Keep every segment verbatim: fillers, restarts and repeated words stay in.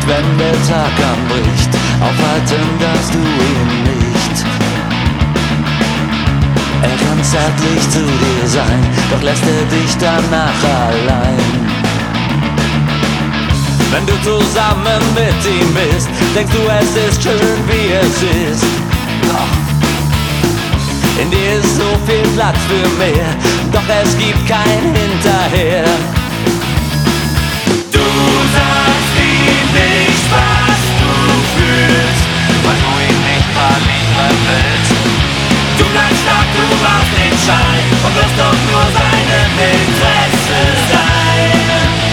wenn der Tag anbricht, aufhalten darfst du ihn nicht. Er kann zärtlich zu dir sein, doch lässt er dich danach allein. Wenn du zusammen mit ihm bist, denkst du, es ist schön, wie es ist. Doch in dir ist so viel Platz für mehr, doch es gibt kein Hinterher. Du sagst ihm nicht, was du fühlst, weil du ihn nicht verlieren willst. Du bleibst stark, du brauchst den Schein und wirst doch nur seinem Interesse sein.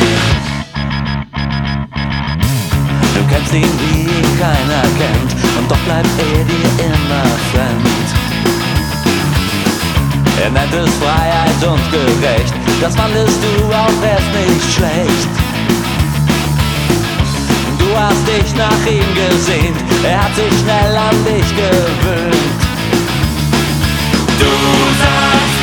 Du kennst ihn, wie ihn keiner kennt, und doch bleibt er dir immer fremd. Er nennt es Freiheit und gerecht, das fandest du auch erst nicht schlecht. Du hast dich nach ihm gesehnt, er hat sich schnell an dich gewöhnt. Du sagst